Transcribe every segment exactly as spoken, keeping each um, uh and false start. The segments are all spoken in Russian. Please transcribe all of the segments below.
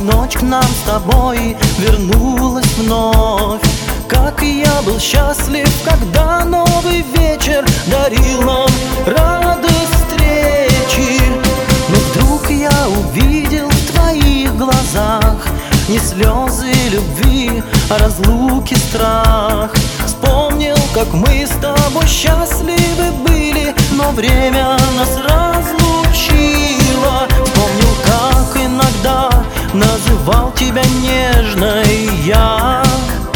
ночь к нам с тобой вернулась вновь. Как я был счастлив, когда новый вечер дарил нам радость встречи. Но вдруг я увидел в твоих глазах не слезы любви, а разлуки страх. Вспомнил, как мы с тобой счастливы были, но время нас разлучило. Вспомнил, как иногда называл тебя нежной я.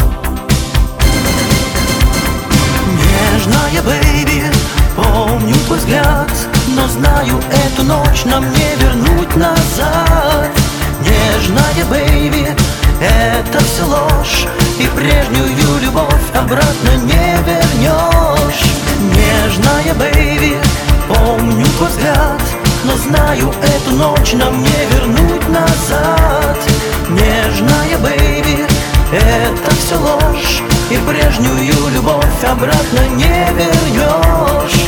Нежная, бэйби, помню твой взгляд, но знаю, эту ночь нам не вернуть назад. Нежная, бэйби, это все ложь, и прежнюю любовь обратно не вернешь. Нежная, бэйби, помню твой взгляд, но знаю, эту ночь нам не вернуть назад. Нежная, бэйби, это все ложь, и прежнюю любовь обратно не вернешь.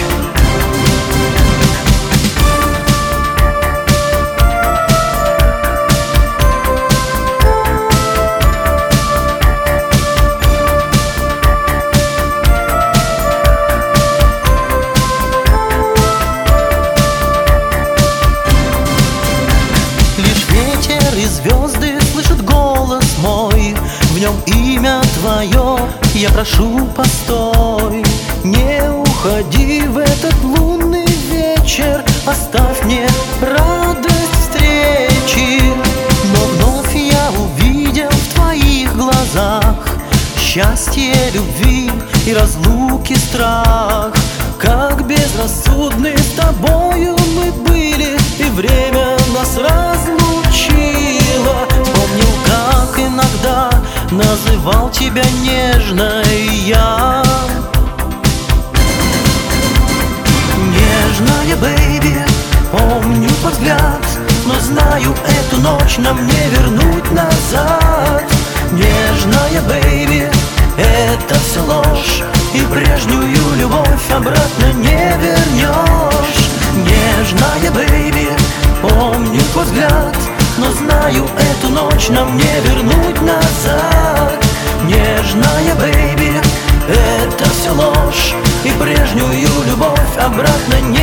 И звезды слышат голос мой, в нем имя твое. Я прошу, постой, не уходи в этот лунный вечер, оставь мне радость встречи. Но вновь я увидел в твоих глазах счастье любви и разлуки страх. Как безрассудны с тобою мы были, и время нас разлучило. Вспомнил, как иногда называл тебя нежной я. Нежная, бэйби, помню твой взгляд, но знаю, эту ночь нам не вернуть назад. Нежная, бэйби, это все ложь, и прежнюю любовь обратно не вернешь. Нежная, бэйби, помню твой взгляд, но знаю, эту ночь нам не вернуть назад. Нежная, бэйби, это все ложь, и прежнюю любовь обратно не